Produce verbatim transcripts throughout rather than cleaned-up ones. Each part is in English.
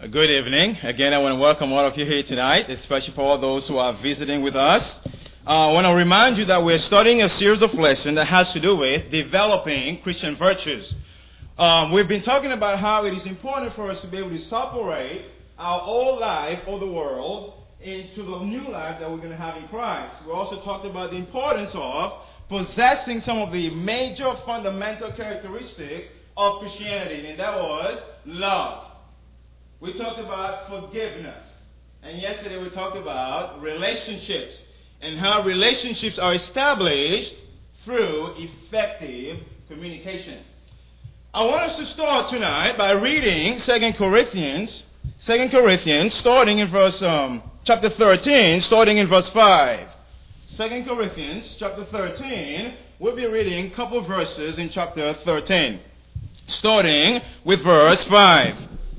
Good evening. Again, I want to welcome all of you here tonight, especially for all those who are visiting with us. Uh, I want to remind you that we're studying a series of lessons that has to do with developing Christian virtues. Um, we've been talking about how it is important for us to be able to separate our old life or the world into the new life that we're going to have in Christ. We also talked about the importance of possessing some of the major fundamental characteristics of Christianity, and that was love. We talked about forgiveness. And yesterday we talked about relationships and how relationships are established through effective communication. I want us to start tonight by reading Second Corinthians, Second Corinthians, starting in verse um, chapter thirteen, starting in verse five. Second Corinthians chapter thirteen, we'll be reading a couple verses in chapter thirteen, starting with verse five.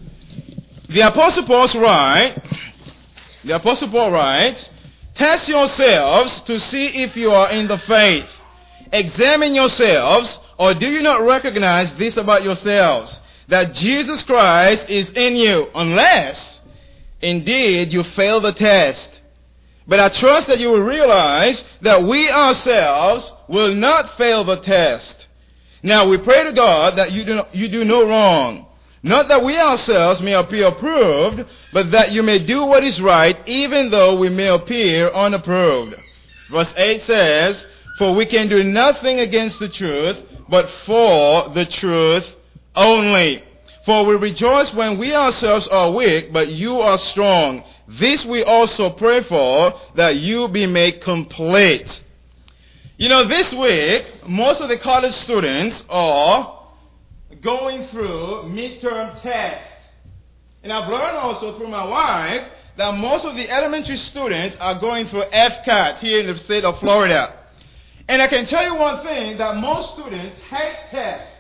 The Apostle Paul writes, the Apostle Paul writes, "Test yourselves to see if you are in the faith. Examine yourselves, or do you not recognize this about yourselves, that Jesus Christ is in you, unless indeed you fail the test. But I trust that you will realize that we ourselves will not fail the test. Now we pray to God that you do not, you do no wrong. Not that we ourselves may appear approved, but that you may do what is right, even though we may appear unapproved." Verse eight says, "For we can do nothing against the truth, but for the truth only. For we rejoice when we ourselves are weak, but you are strong. This we also pray for, that you be made complete." You know, this week, most of the college students are going through midterm tests. And I've learned also through my wife that most of the elementary students are going through F C A T here in the state of Florida. And I can tell you one thing, that most students hate tests,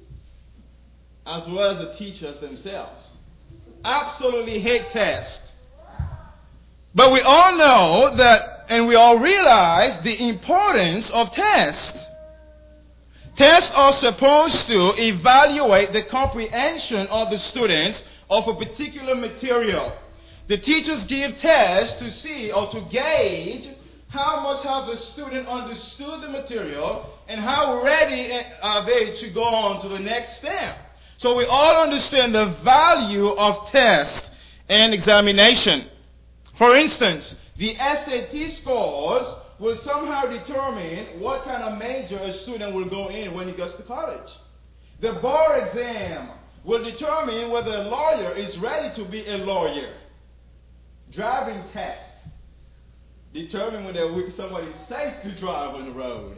as well as the teachers themselves. Absolutely hate tests. But we all know that, and we all realize the importance of tests. Tests are supposed to evaluate the comprehension of the students of a particular material. The teachers give tests to see or to gauge how much have the student understood the material and how ready are they to go on to the next step. So we all understand the value of test and examination. For instance, the S A T scores will somehow determine what kind of major a student will go in when he gets to college. The bar exam will determine whether a lawyer is ready to be a lawyer. Driving test determine whether somebody is safe to drive on the road.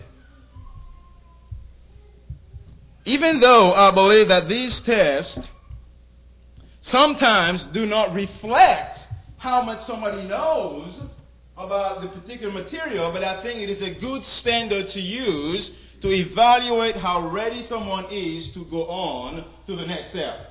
Even though I believe that these tests sometimes do not reflect how much somebody knows about the particular material, but I think it is a good standard to use to evaluate how ready someone is to go on to the next step.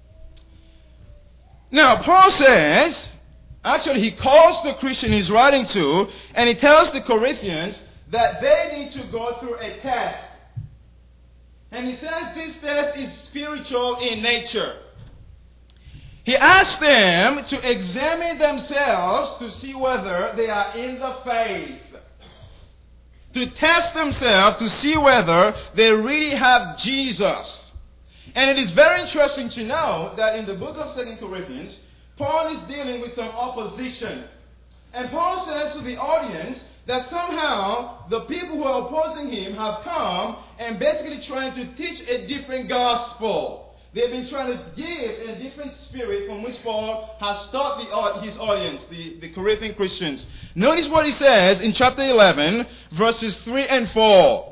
Now, Paul says, actually he calls the Christian he's writing to, and he tells the Corinthians that they need to go through a test. And he says this test is spiritual in nature. He asked them to examine themselves to see whether they are in the faith. To test themselves to see whether they really have Jesus. And it is very interesting to know that in the book of Second Corinthians, Paul is dealing with some opposition. And Paul says to the audience that somehow the people who are opposing him have come and basically trying to teach a different gospel. They've been trying to give a different spirit from which Paul has taught the, his audience, the, the Corinthian Christians. Notice what he says in chapter eleven, verses three and four.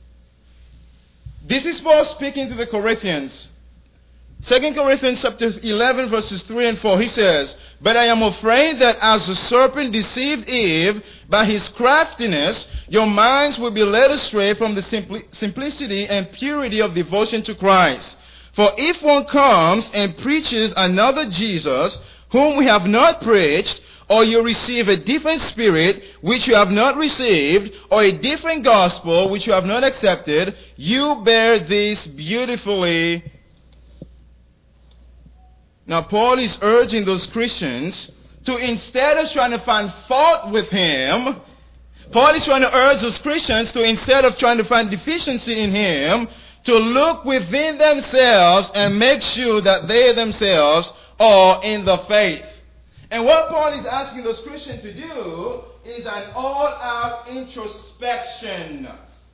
This is Paul speaking to the Corinthians. Second Corinthians chapter eleven, verses three and four. He says, "But I am afraid that as the serpent deceived Eve by his craftiness, your minds will be led astray from the simpli- simplicity and purity of devotion to Christ. For if one comes and preaches another Jesus, whom we have not preached, or you receive a different spirit which you have not received, or a different gospel which you have not accepted, you bear this beautifully Now, Paul is urging those Christians to, instead of trying to find fault with him, Paul is trying to urge those Christians to, instead of trying to find deficiency in him, to look within themselves and make sure that they themselves are in the faith. And what Paul is asking those Christians to do is an all-out introspection.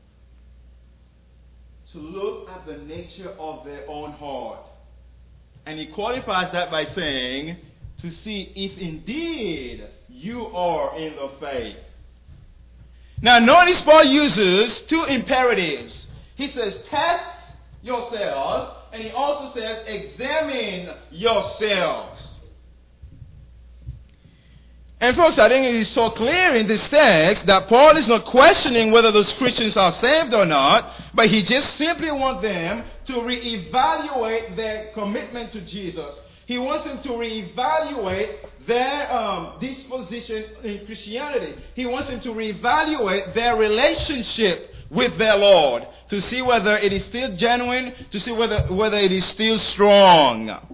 To look at the nature of their own heart. And he qualifies that by saying, to see if indeed you are in the faith. Now notice Paul uses two imperatives. He says, test yourselves, and he also says, examine yourselves. And folks, I think it is so clear in this text that Paul is not questioning whether those Christians are saved or not, but he just simply wants them to reevaluate their commitment to Jesus. He wants them to reevaluate their um, disposition in Christianity. He wants them to reevaluate their relationship with their Lord, to see whether it is still genuine, to see whether, whether it is still strong.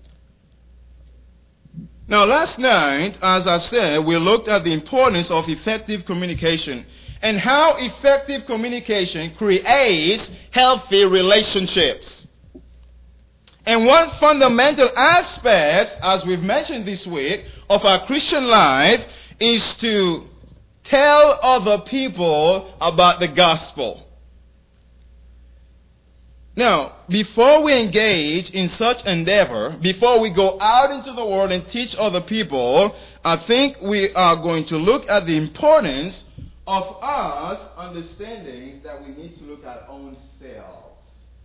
Now, last night, as I've said, we looked at the importance of effective communication and how effective communication creates healthy relationships. And one fundamental aspect, as we've mentioned this week, of our Christian life is to tell other people about the gospel. Now, before we engage in such endeavor, before we go out into the world and teach other people, I think we are going to look at the importance of us understanding that we need to look at our own selves.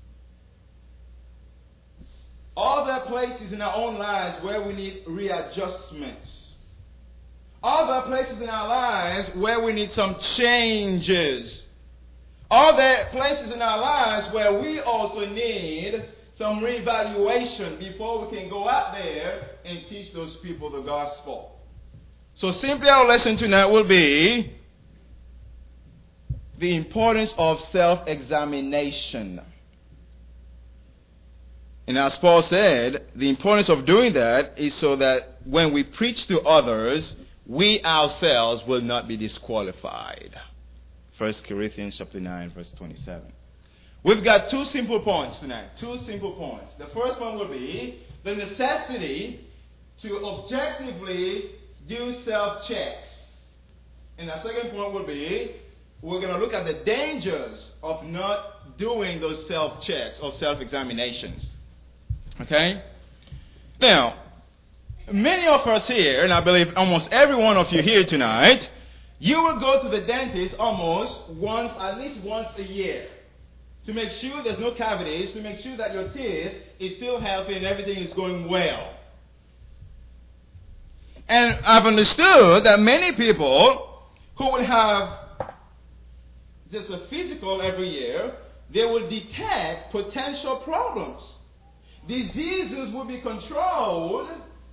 Are there places in our own lives where we need readjustments? Are there places in our lives where we need some changes? Are there places in our lives where we also need some reevaluation before we can go out there and teach those people the gospel? So simply our lesson tonight will be the importance of self-examination. And as Paul said, the importance of doing that is so that when we preach to others, we ourselves will not be disqualified. First Corinthians chapter nine, verse twenty-seven. We've got two simple points tonight. Two simple points. The first one will be the necessity to objectively do self-checks. And the second point will be we're going to look at the dangers of not doing those self-checks or self-examinations. Okay? Now, many of us here, and I believe almost every one of you here tonight, you will go to the dentist almost once, at least once a year, to make sure there's no cavities, to make sure that your teeth is still healthy and everything is going well. And I've understood that many people who will have just a physical every year, they will detect potential problems. Diseases will be controlled.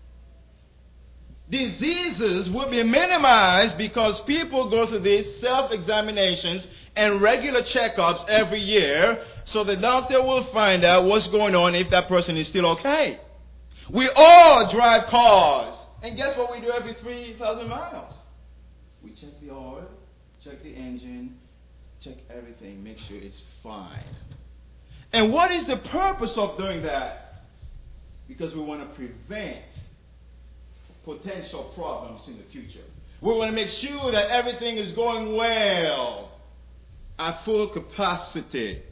Diseases will be minimized because people go through these self-examinations and regular checkups every year, so the doctor will find out what's going on if that person is still okay. We all drive cars, and guess what we do every three thousand miles? We check the oil, check the engine, check everything, make sure it's fine. And what is the purpose of doing that? Because we want to prevent potential problems in the future. We want to make sure that everything is going well at full capacity.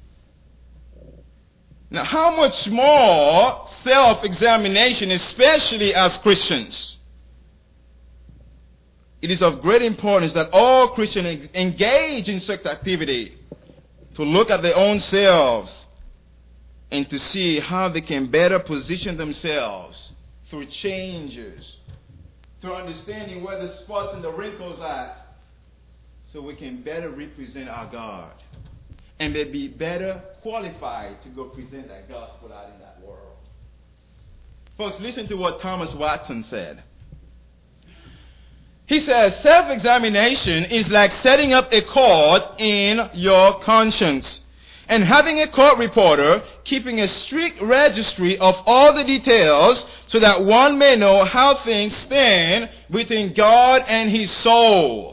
Now, how much more self-examination, especially as Christians? It is of great importance that all Christians engage in such activity to look at their own selves and to see how they can better position themselves through changes, through understanding where the spots and the wrinkles are, so we can better represent our God and be better qualified to go present that gospel out in that world. Folks, listen to what Thomas Watson said. He says, self-examination is like setting up a chord in your conscience. and having a court reporter keeping a strict registry of all the details so that one may know how things stand between God and his soul.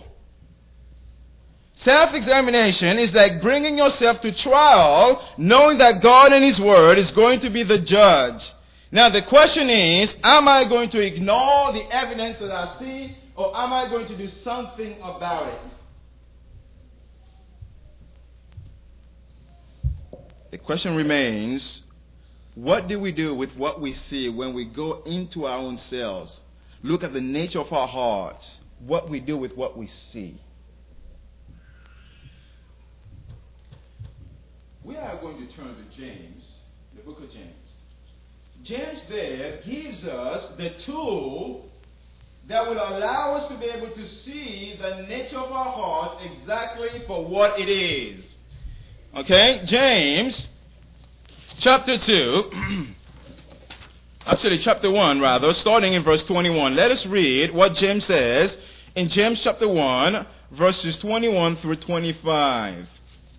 Self-examination is like bringing yourself to trial, knowing that God and his word is going to be the judge. Now the question is, am I going to ignore the evidence that I see, or am I going to do something about it? The question remains, what do we do with what we see when we go into our own selves? Look at the nature of our hearts. What we do with what we see. We are going to turn to James, the book of James. James there gives us the tool that will allow us to be able to see the nature of our hearts exactly for what it is. Okay, James chapter two, actually chapter one rather, starting in verse twenty-one. Let us read what James says in James chapter one, verses twenty-one through twenty-five.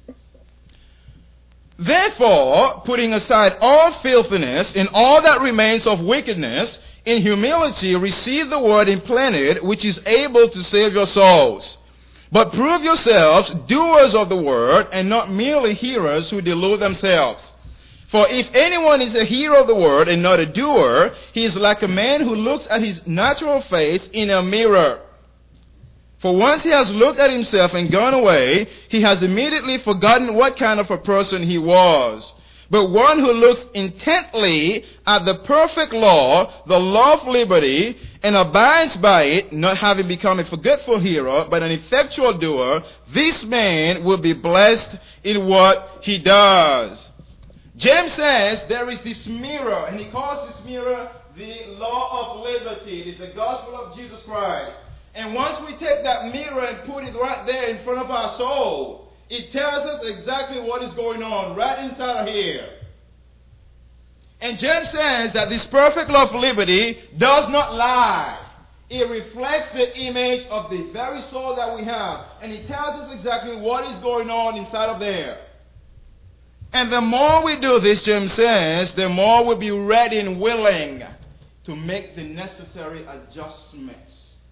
Therefore, putting aside all filthiness and all that remains of wickedness, in humility receive the word implanted, which is able to save your souls. But prove yourselves doers of the word, and not merely hearers who delude themselves. For if anyone is a hearer of the word and not a doer, he is like a man who looks at his natural face in a mirror. For once he has looked at himself and gone away, he has immediately forgotten what kind of a person he was. But one who looks intently at the perfect law, the law of liberty, and abides by it, not having become a forgetful hearer, but an effectual doer, this man will be blessed in what he does. James says there is this mirror, and he calls this mirror the law of liberty. It is the gospel of Jesus Christ. And once we take that mirror and put it right there in front of our soul, it tells us exactly what is going on right inside of here. And James says that this perfect law of liberty does not lie. It reflects the image of the very soul that we have. And it tells us exactly what is going on inside of there. And the more we do this, James says, the more we'll be ready and willing to make the necessary adjustments.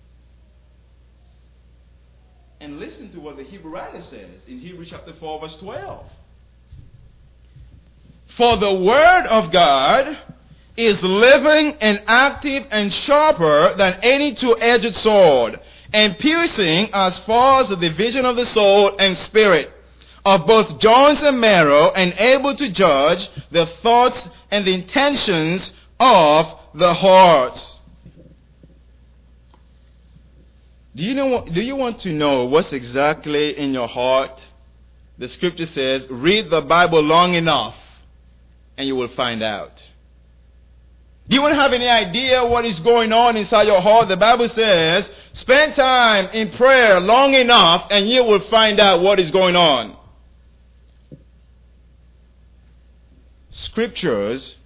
And listen to what the Hebrew writer says in Hebrews chapter four, verse twelve. For the word of God is living and active and sharper than any two-edged sword, and piercing as far as the division of the soul and spirit, of both joints and marrow, and able to judge the thoughts and the intentions of the heart. Do you know? Do you want to know what's exactly in your heart? The scripture says, read the Bible long enough and you will find out. Do you want to have any idea what is going on inside your heart? The Bible says, spend time in prayer long enough and you will find out what is going on. Scriptures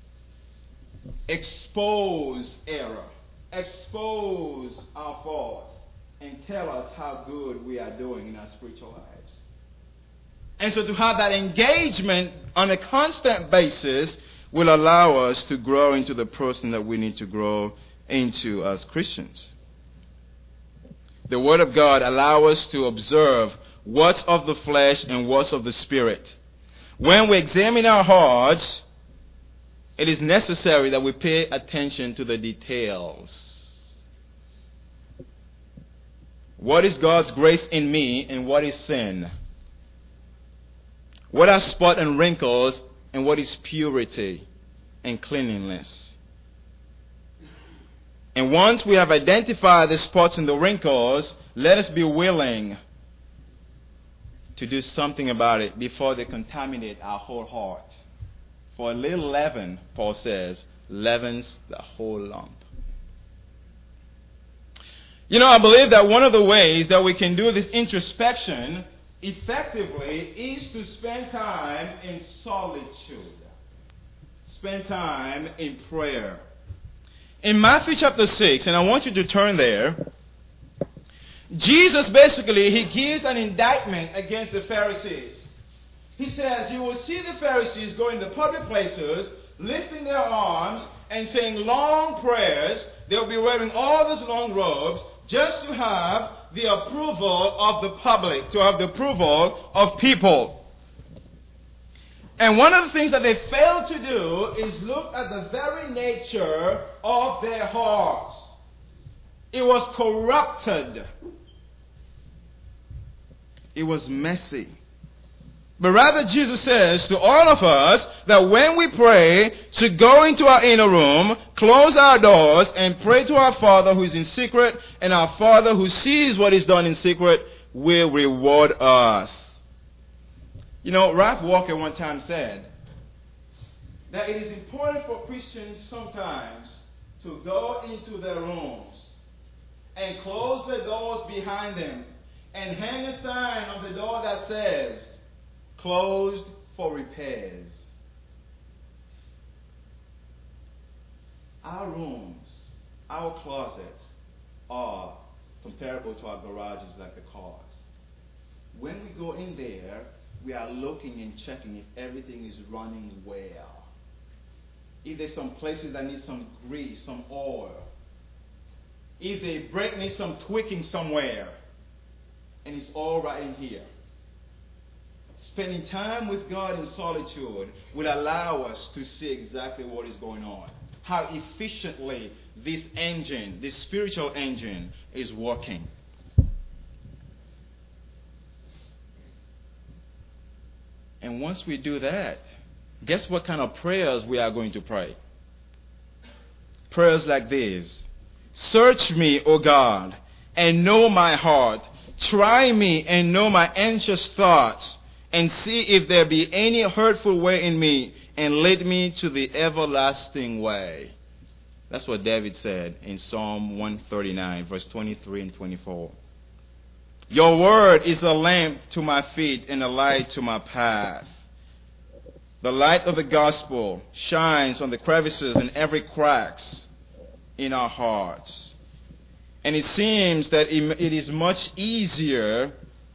expose error, expose our faults, and tell us how good we are doing in our spiritual lives. And so to have that engagement on a constant basis will allow us to grow into the person that we need to grow into as Christians. The Word of God allows us to observe what's of the flesh and what's of the Spirit. When we examine our hearts, it is necessary that we pay attention to the details. What is God's grace in me and what is sin? What are spot and wrinkles and what is purity and cleanliness? And once we have identified the spots and the wrinkles, let us be willing to do something about it before they contaminate our whole heart. For a little leaven, Paul says, leavens the whole lump. You know, I believe that one of the ways that we can do this introspection effectively is to spend time in solitude. Spend time in prayer. In Matthew chapter six, and I want you to turn there, Jesus basically, he gives an indictment against the Pharisees. He says, you will see the Pharisees go in the public places, lifting their arms and saying long prayers. They'll be wearing all those long robes just to have the approval of the public, to have the approval of people. And one of the things that they failed to do is look at the very nature of their hearts. It was corrupted. It was messy. But rather, Jesus says to all of us that when we pray, to go into our inner room, close our doors, and pray to our Father who is in secret, and our Father who sees what is done in secret will reward us. You know, Ralph Walker one time said that it is important for Christians sometimes to go into their rooms and close the doors behind them and hang a sign on the door that says, closed for repairs. Our rooms, our closets are comparable to our garages like the cars. When we go in there, we are looking and checking if everything is running well. If there's some places that need some grease, some oil. If the brake needs some tweaking somewhere. And it's all right in here. Spending time with God in solitude will allow us to see exactly what is going on. How efficiently this engine, this spiritual engine, is working. And once we do that, guess what kind of prayers we are going to pray? Prayers like these. Search me, O God, and know my heart. Try me and know my anxious thoughts, and see if there be any hurtful way in me, and lead me to the everlasting way. That's what David said in Psalm one thirty-nine, verse twenty-three and twenty-four. Your word is a lamp to my feet and a light to my path. The light of the gospel shines on the crevices and every cracks in our hearts. And it seems that it is much easier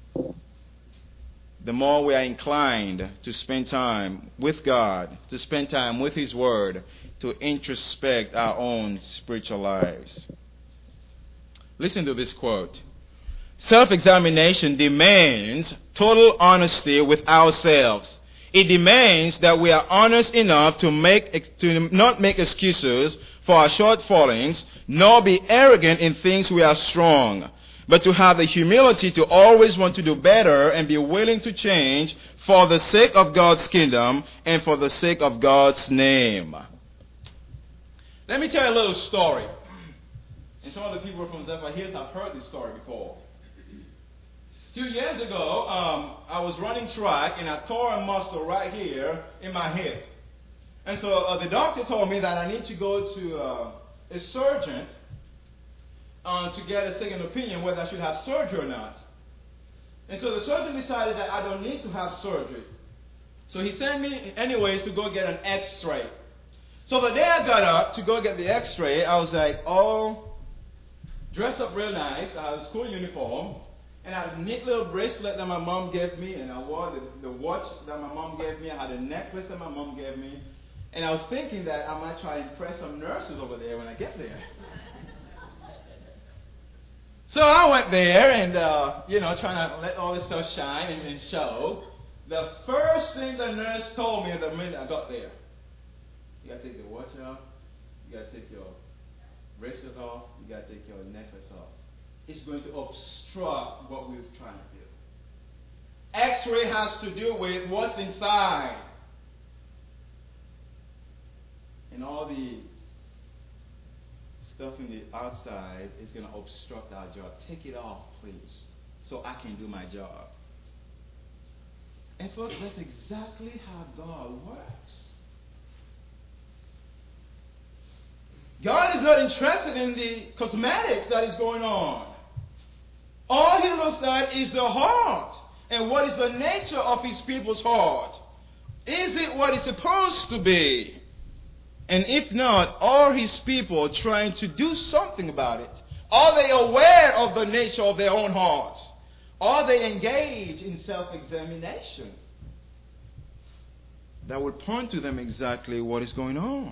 the more we are inclined to spend time with God, to spend time with His Word, to introspect our own spiritual lives. Listen to this quote. Self-examination demands total honesty with ourselves. It demands that we are honest enough to make to not make excuses for our shortfallings, nor be arrogant in things we are strong, but to have the humility to always want to do better and be willing to change for the sake of God's kingdom and for the sake of God's name. Let me tell you a little story. And some of the people from Zephyr Hills have heard this story before. A few years ago, um, I was running track and I tore a muscle right here in my hip. And so uh, the doctor told me that I need to go to uh, a surgeon uh, to get a second opinion whether I should have surgery or not. And so the surgeon decided that I don't need to have surgery. So he sent me anyways to go get an x-ray. So the day I got up to go get the x-ray, I was like, oh, dressed up real nice. I had a school uniform. And I had a neat little bracelet that my mom gave me. And I wore the, the watch that my mom gave me. I had a necklace that my mom gave me. And I was thinking that I might try and impress some nurses over there when I get there. So I went there and, uh, you know, trying to let all this stuff shine and, and show. The first thing the nurse told me the minute I got there, you got to take your watch off, you got to take your bracelet off, you got to take your necklace off. It's going to obstruct what we're trying to do. X-ray has to do with what's inside. And all the stuff in the outside is going to obstruct our job. Take it off, please, so I can do my job. And folks, that's exactly how God works. God is not interested in the cosmetics that is going on. All He looks at is the heart. And what is the nature of His people's heart? Is it what it's supposed to be? And if not, are His people trying to do something about it? Are they aware of the nature of their own hearts? Are they engaged in self-examination? that will point to them exactly what is going on.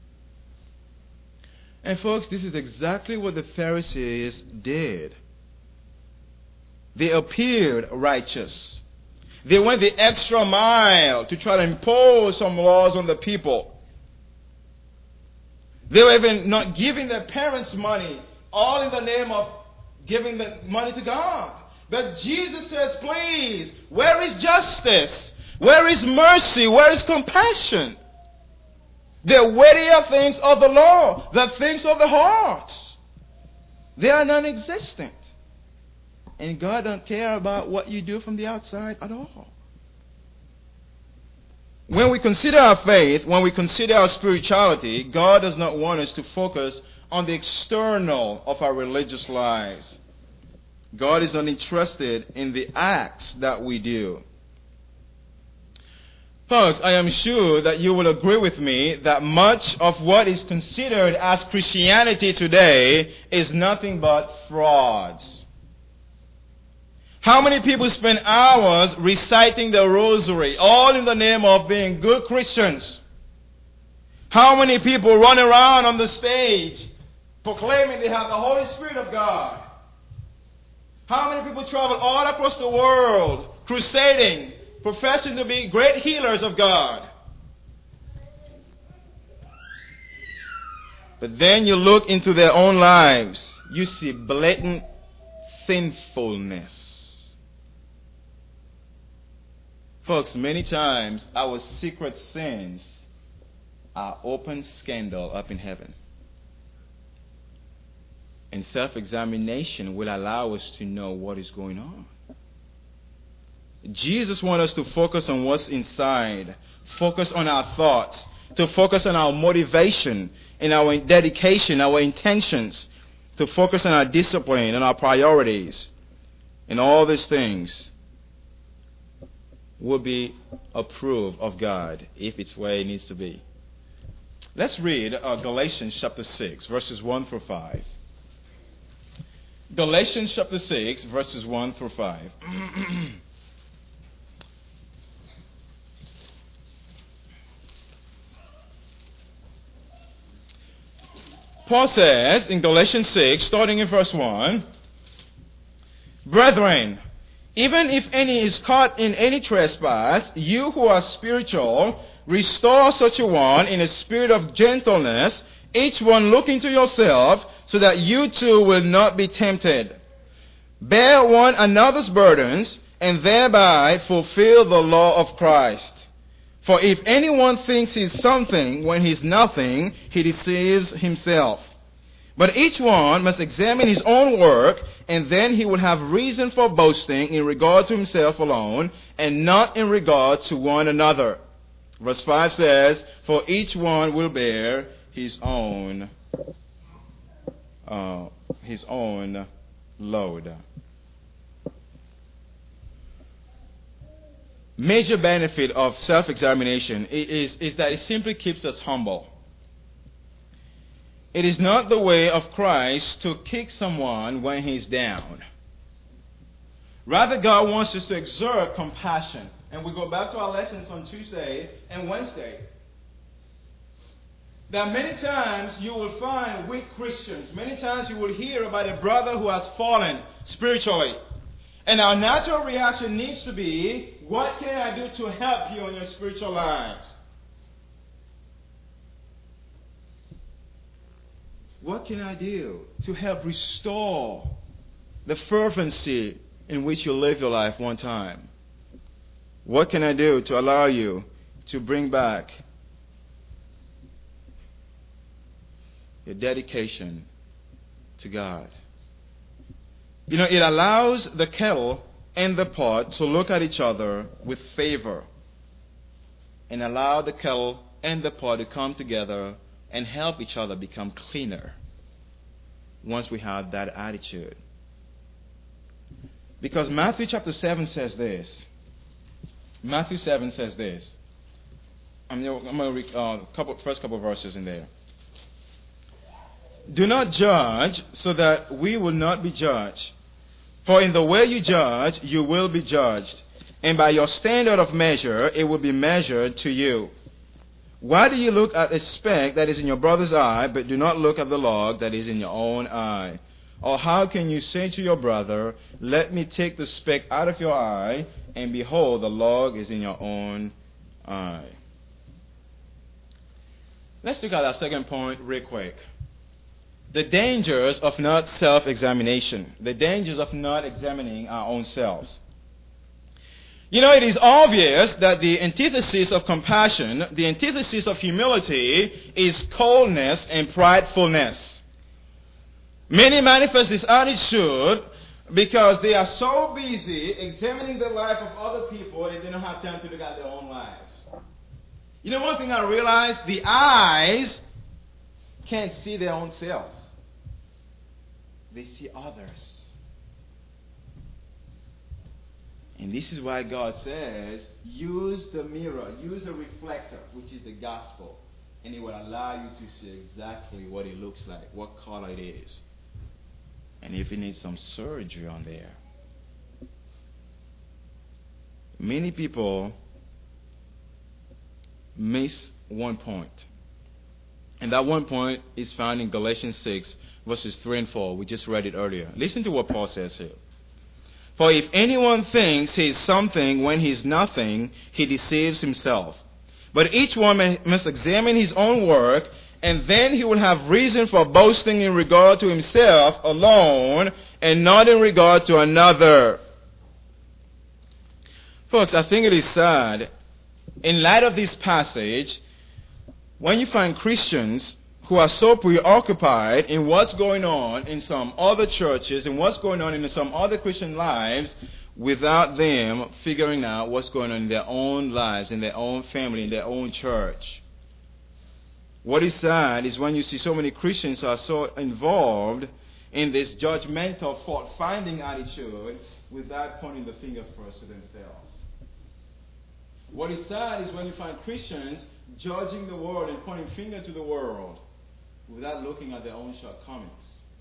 And folks, this is exactly what the Pharisees did. They appeared righteous. They went the extra mile to try to impose some laws on the people. They were even not giving their parents money, all in the name of giving the money to God. But Jesus says, please, where is justice? Where is mercy? Where is compassion? The weightier things of the law, the things of the heart, they are non-existent. And God don't care about what you do from the outside at all. When we consider our faith, when we consider our spirituality, God does not want us to focus on the external of our religious lives. God is not interested in the acts that we do. Folks, I am sure that you will agree with me that much of what is considered as Christianity today is nothing but frauds. How many people spend hours reciting the rosary, all in the name of being good Christians? How many people run around on the stage proclaiming they have the Holy Spirit of God? How many people travel all across the world crusading, professing to be great healers of God? But then you look into their own lives, you see blatant sinfulness. Folks, many times our secret sins are open scandal up in heaven. And self-examination will allow us to know what is going on. Jesus wants us to focus on what's inside, focus on our thoughts, to focus on our motivation and our dedication, our intentions, to focus on our discipline and our priorities. And all these things will be approved of God if it's where it needs to be. Let's read uh, Galatians chapter six, verses one through five. Galatians chapter six, verses one through five. Paul says in Galatians six, starting in verse one, Brethren, even if any is caught in any trespass, you who are spiritual, restore such a one in a spirit of gentleness, each one looking to yourself, so that you too will not be tempted. Bear one another's burdens, and thereby fulfill the law of Christ. For if anyone thinks he is something when he is nothing, he deceives himself. But each one must examine his own work, and then he will have reason for boasting in regard to himself alone, and not in regard to one another. Verse five says, For each one will bear his own, uh, his own load. Major benefit of self-examination is, is that it simply keeps us humble. It is not the way of Christ to kick someone when he's down. Rather, God wants us to exert compassion. And we go back to our lessons on Tuesday and Wednesday. That many times you will find weak Christians. Many times you will hear about a brother who has fallen spiritually. And our natural reaction needs to be, what can I do to help you in your spiritual lives? What can I do to help restore the fervency in which you live your life one time? What can I do to allow you to bring back your dedication to God? You know, it allows the kettle and the pot to look at each other with favor, and allow the kettle and the pot to come together and help each other become cleaner once we have that attitude. Because Matthew chapter seven says this. Matthew seven says this. I'm going to read a uh, couple, first couple of verses in there. Do not judge so that we will not be judged. For in the way you judge, you will be judged. and by your standard of measure it will be measured to you. Why do you look at a speck that is in your brother's eye, but do not look at the log that is in your own eye? Or how can you say to your brother, let me take the speck out of your eye, and behold, the log is in your own eye? Let's look at our second point real quick. The dangers of not self-examination. The dangers of not examining our own selves. You know, it is obvious that the antithesis of compassion, the antithesis of humility, is coldness and pridefulness. Many manifest this attitude because they are so busy examining the life of other people that they don't have time to look at their own lives. You know, one thing I realized, the eyes can't see their own selves. They see others. And this is why God says, use the mirror, use the reflector, which is the gospel, and it will allow you to see exactly what it looks like, what color it is, and if it needs some surgery on there. Many people miss one point. And that one point is found in Galatians six, verses three and four. We just read it earlier. Listen to what Paul says here. For if anyone thinks he is something when he is nothing, he deceives himself. But each one must examine his own work, and then he will have reason for boasting in regard to himself alone, and not in regard to another. Folks, I think it is sad, in light of this passage, when you find Christians who are so preoccupied in what's going on in some other churches and what's going on in some other Christian lives without them figuring out what's going on in their own lives, in their own family, in their own church. What is sad is when you see so many Christians are so involved in this judgmental, fault-finding attitude without pointing the finger first to themselves. What is sad is when you find Christians judging the world and pointing finger to the world without looking at their own shortcomings.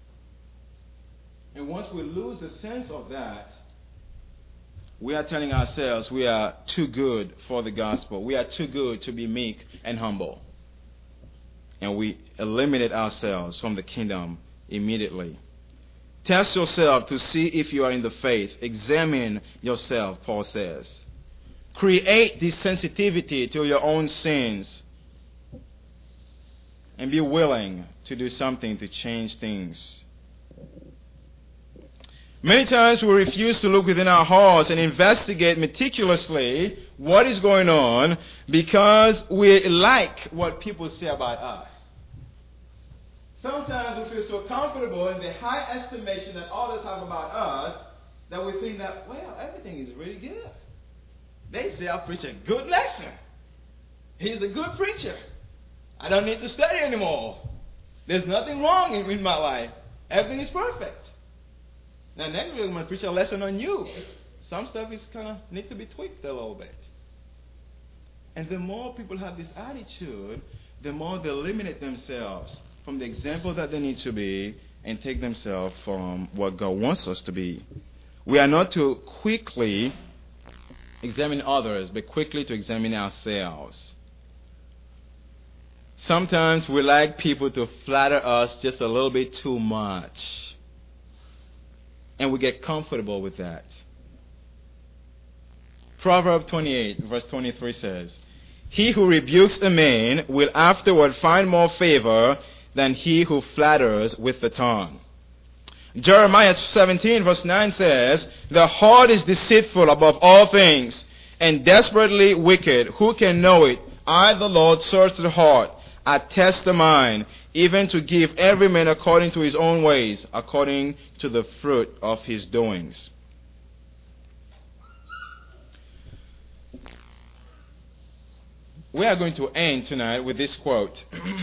And once we lose a sense of that, we are telling ourselves we are too good for the gospel. We are too good to be meek and humble. And we eliminate ourselves from the kingdom immediately. Test yourself to see if you are in the faith. Examine yourself, Paul says. Create this sensitivity to your own sins. And be willing to do something to change things. Many times we refuse to look within our hearts and investigate meticulously what is going on because we like what people say about us. Sometimes we feel so comfortable in the high estimation that others have about us that we think that, well, everything is really good. They say I preach a good lesson. He's a good preacher. I don't need to study anymore. There's nothing wrong in, in my life. Everything is perfect. Now next week I'm going to preach a lesson on you. Some stuff is kind of need to be tweaked a little bit. And the more people have this attitude, the more they eliminate themselves from the example that they need to be and take themselves from what God wants us to be. We are not to quickly examine others, but quickly to examine ourselves. Sometimes we like people to flatter us just a little bit too much. And we get comfortable with that. Proverbs twenty-eight, verse twenty-three says, he who rebukes a man will afterward find more favor than he who flatters with the tongue. Jeremiah seventeen, verse nine says, the heart is deceitful above all things, and desperately wicked. Who can know it? I, the Lord, search the heart. I test the mind, even to give every man according to his own ways, according to the fruit of his doings. We are going to end tonight with this quote.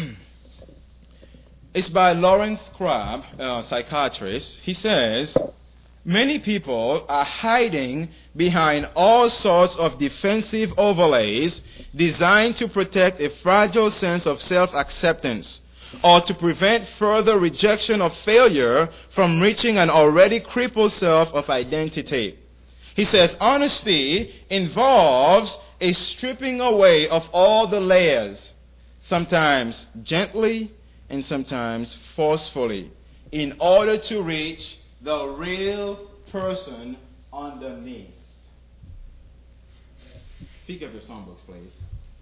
It's by Lawrence Crabb, a psychiatrist. He says, many people are hiding behind all sorts of defensive overlays designed to protect a fragile sense of self-acceptance or to prevent further rejection or failure from reaching an already crippled self of identity. He says, honesty involves a stripping away of all the layers, sometimes gently and sometimes forcefully, in order to reach the real person underneath. Pick up your songbooks, please.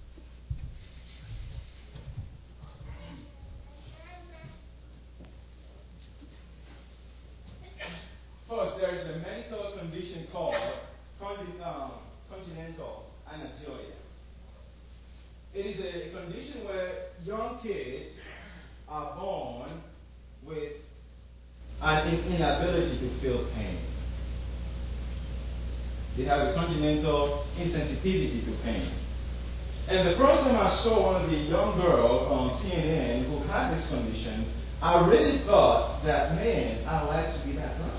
First, there is a medical condition called um, congenital aneuploidy. It is a condition where young kids are born with an inability to feel pain. They have a congenital insensitivity to pain. And the first time I saw one of the young girls on C N N who had this condition, I really thought that, man, I'd like to be that girl.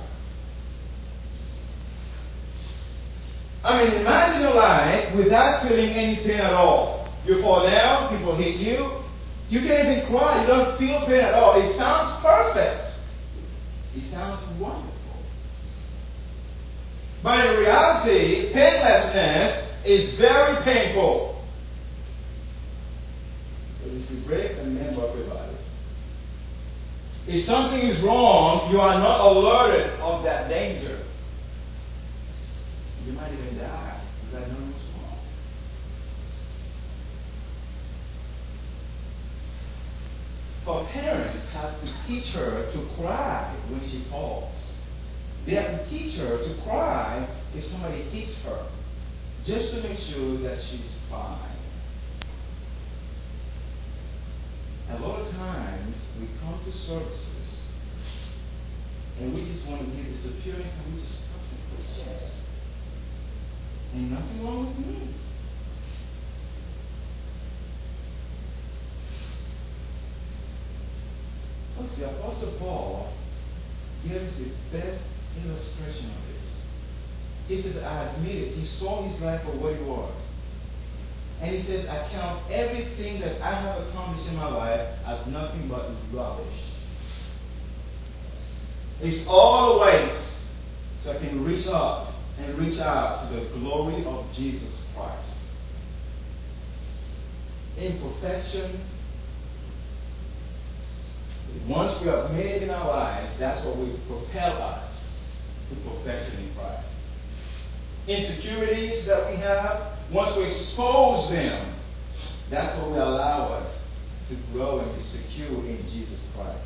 I mean, imagine your life without feeling any pain at all. You fall down, people hit you. You can't even cry. You don't feel pain at all. It sounds perfect. It sounds wonderful. But in reality, painlessness is very painful. Because if you break a member of your body, if something is wrong, you are not alerted of that danger. You might even die without knowing what's wrong. Her parents have to teach her to cry when she falls. They have to teach her to cry if somebody hits her, just to make sure that she's fine. A lot of times we come to services and we just want to give this appearance and we just perfect Christians. Ain't nothing wrong with me. Because the Apostle Paul gives the best illustration of this. He says, I admit it. He saw his life for what it was. And he says, I count everything that I have accomplished in my life as nothing but rubbish. It's all a waste, so I can reach up and reach out to the glory of Jesus Christ. Imperfection. Once we are made in our lives, that's what will propel us to perfection in Christ. Insecurities that we have, once we expose them, that's what will allow us to grow and be secure in Jesus Christ.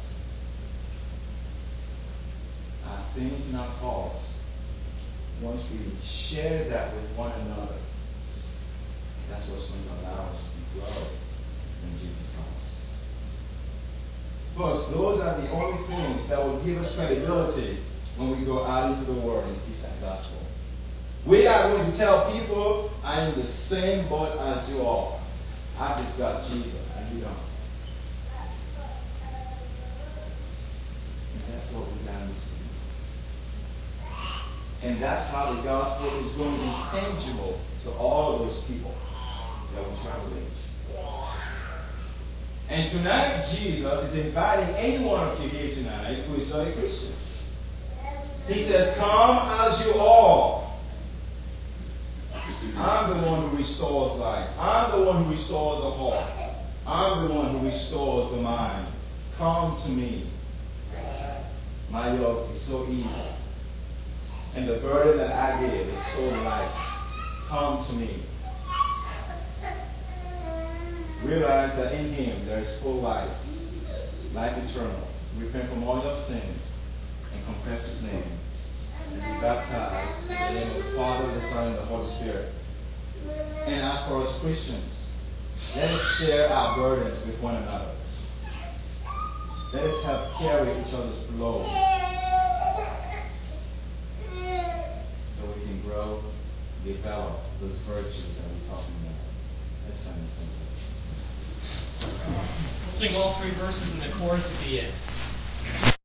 Our sins and our faults, once we share that with one another, that's what's going to allow us to grow in Jesus Christ. Folks, those are the only things that will give us credibility when we go out into the world and preach that gospel. We are going to tell people, I am the same boat as you are. I just got Jesus and you don't. And that's what we got to see. And that's how the gospel is going to be tangible to all of those people that we try to reach. And tonight, Jesus is inviting any one of you here tonight who is not a Christian. He says, come as you are. I'm the one who restores life. I'm the one who restores the heart. I'm the one who restores the mind. Come to me. My yoke is so easy. And the burden that I give is so light. Come to me. Realize that in Him there is full life, life eternal. Repent from all your sins and confess His name. And be baptized in the name of the Father, the Son, and the Holy Spirit. And as for us Christians, let us share our burdens with one another. Let us help carry each other's load so we can grow, develop those virtues that we're talking about. Let's sing this. We'll sing all three verses in the chorus at the end.